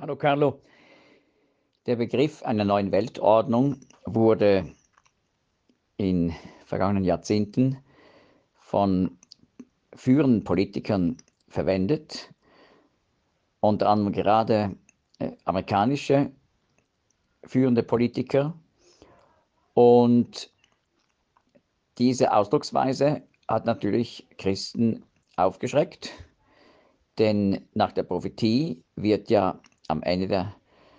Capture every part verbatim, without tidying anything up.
Hallo Carlo. Der Begriff einer neuen Weltordnung wurde in vergangenen Jahrzehnten von führenden Politikern verwendet, unter anderem gerade äh, amerikanische führende Politiker. Und diese Ausdrucksweise hat natürlich Christen aufgeschreckt, denn nach der Prophetie wird ja am Ende der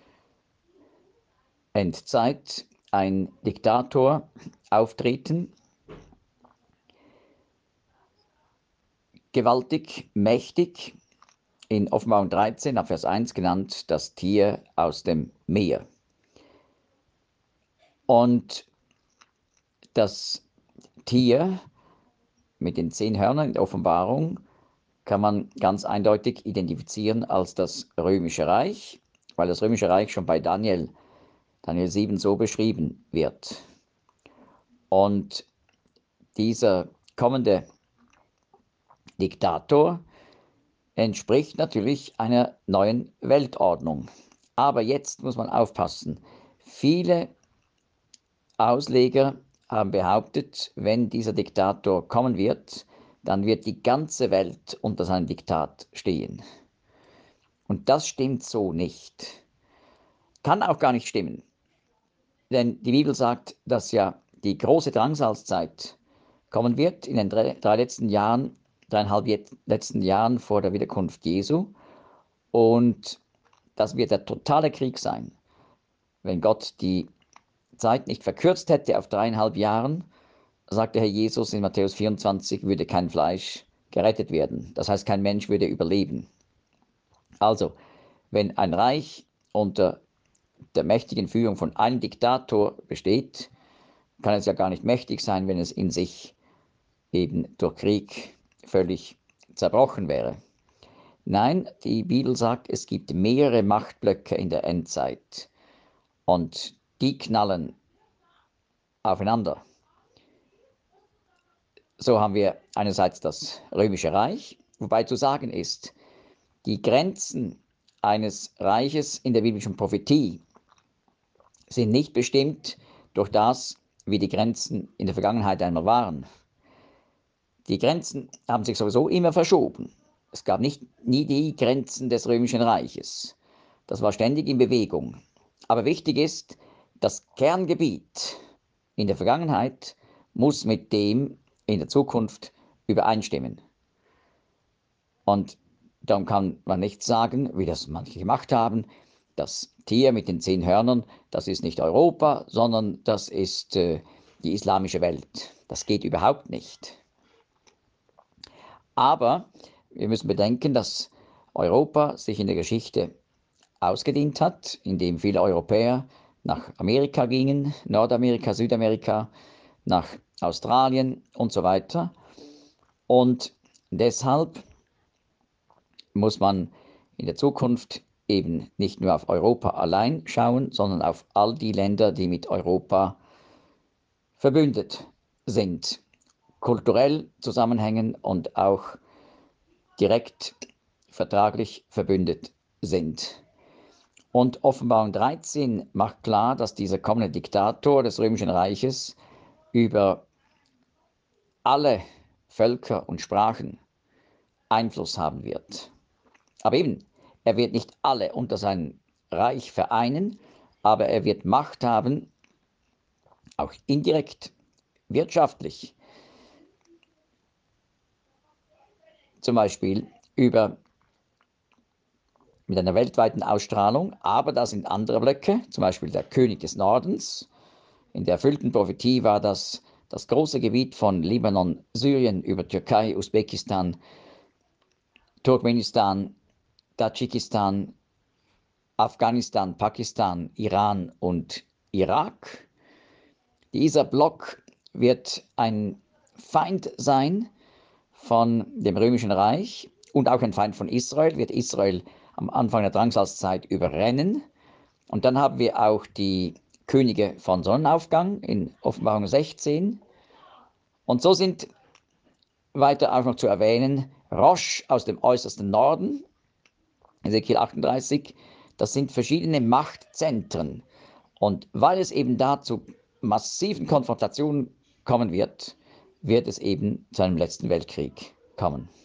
Endzeit ein Diktator auftreten, gewaltig, mächtig, in Offenbarung dreizehn, ab Vers eins genannt, das Tier aus dem Meer. Und das Tier mit den zehn Hörnern in der Offenbarung kann man ganz eindeutig identifizieren als das Römische Reich, weil das Römische Reich schon bei Daniel, Daniel sieben so beschrieben wird. Und dieser kommende Diktator entspricht natürlich einer neuen Weltordnung. Aber jetzt muss man aufpassen. Viele Ausleger haben behauptet, wenn dieser Diktator kommen wird, dann wird die ganze Welt unter seinem Diktat stehen. Und das stimmt so nicht. Kann auch gar nicht stimmen. Denn die Bibel sagt, dass ja die große Drangsalzzeit kommen wird in den drei, drei letzten Jahren, dreieinhalb letzten Jahren vor der Wiederkunft Jesu. Und das wird der totale Krieg sein. Wenn Gott die Zeit nicht verkürzt hätte auf dreieinhalb Jahren, sagte Herr Jesus in Matthäus vierundzwanzig, würde kein Fleisch gerettet werden. Das heißt, kein Mensch würde überleben. Also, wenn ein Reich unter der mächtigen Führung von einem Diktator besteht, kann es ja gar nicht mächtig sein, wenn es in sich eben durch Krieg völlig zerbrochen wäre. Nein, die Bibel sagt, es gibt mehrere Machtblöcke in der Endzeit und die knallen aufeinander. So haben wir einerseits das Römische Reich, wobei zu sagen ist, die Grenzen eines Reiches in der biblischen Prophetie sind nicht bestimmt durch das, wie die Grenzen in der Vergangenheit einmal waren. Die Grenzen haben sich sowieso immer verschoben. Es gab nicht, nie die Grenzen des Römischen Reiches. Das war ständig in Bewegung. Aber wichtig ist, das Kerngebiet in der Vergangenheit muss mit dem in der Zukunft übereinstimmen. Und darum kann man nicht sagen, wie das manche gemacht haben, das Tier mit den zehn Hörnern, das ist nicht Europa, sondern das ist äh, die islamische Welt. Das geht überhaupt nicht. Aber wir müssen bedenken, dass Europa sich in der Geschichte ausgedehnt hat, indem viele Europäer nach Amerika gingen, Nordamerika, Südamerika, nach Australien und so weiter. Und deshalb muss man in der Zukunft eben nicht nur auf Europa allein schauen, sondern auf all die Länder, die mit Europa verbündet sind, kulturell zusammenhängen und auch direkt vertraglich verbündet sind. Und Offenbarung dreizehn macht klar, dass dieser kommende Diktator des Römischen Reiches über alle Völker und Sprachen Einfluss haben wird. Aber eben, er wird nicht alle unter sein Reich vereinen, aber er wird Macht haben, auch indirekt, wirtschaftlich, zum Beispiel über mit einer weltweiten Ausstrahlung, aber da sind andere Blöcke, zum Beispiel der König des Nordens. In der erfüllten Prophetie war das das große Gebiet von Libanon, Syrien über Türkei, Usbekistan, Turkmenistan, Tadschikistan, Afghanistan, Pakistan, Iran und Irak. Dieser Block wird ein Feind sein von dem Römischen Reich und auch ein Feind von Israel, wird Israel am Anfang der Drangsalzzeit überrennen. Und dann haben wir auch die Könige von Sonnenaufgang in Offenbarung sechzehn. Und so sind weiter auch noch zu erwähnen Rosch aus dem äußersten Norden, Ezekiel achtunddreißig, Das sind verschiedene Machtzentren. Und weil es eben da zu massiven Konfrontationen kommen wird, wird es eben zu einem letzten Weltkrieg kommen.